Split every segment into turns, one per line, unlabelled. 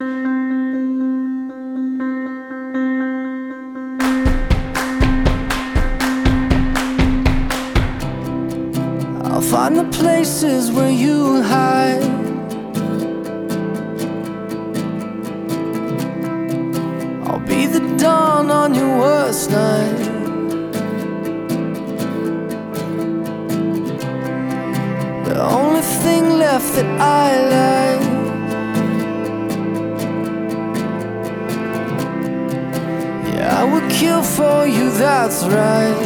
I'll find the places where you hide. I'll be the dawn on your worst night. The only thing left that I like. Yeah, I would kill for you, that's right.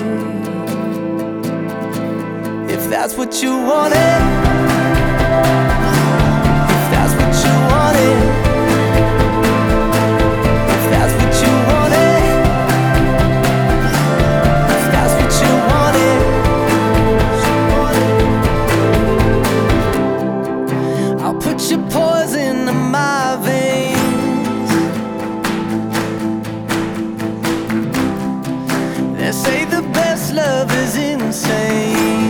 If that's what you wanted, if that's what you wanted, if that's what you wanted, if that's what you wanted, I'll put your poison in my veins. They say the best love is insane.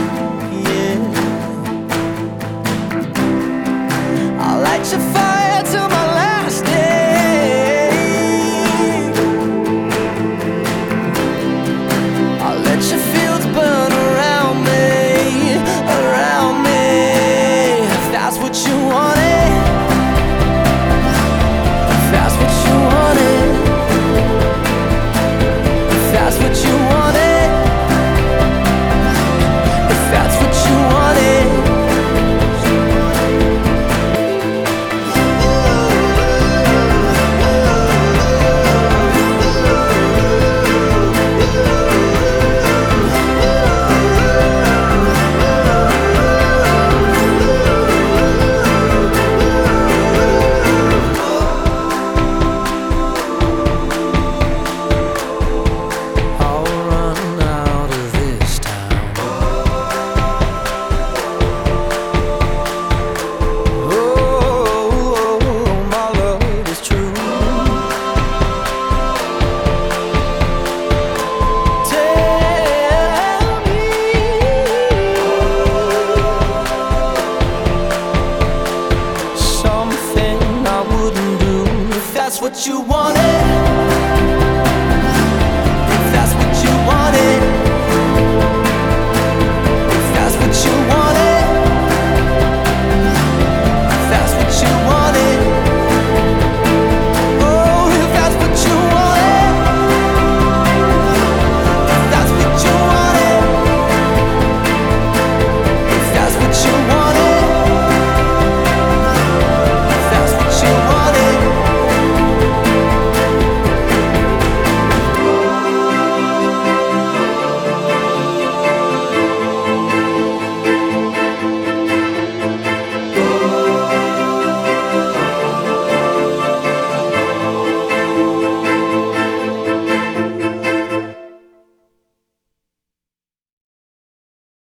Light your fire till my last day. I'll let your fields burn around me, around me. If that's what you wanted, if that's what you wanted, if that's what you wanted, if that's what you wanted. That's what you wanted. If that's what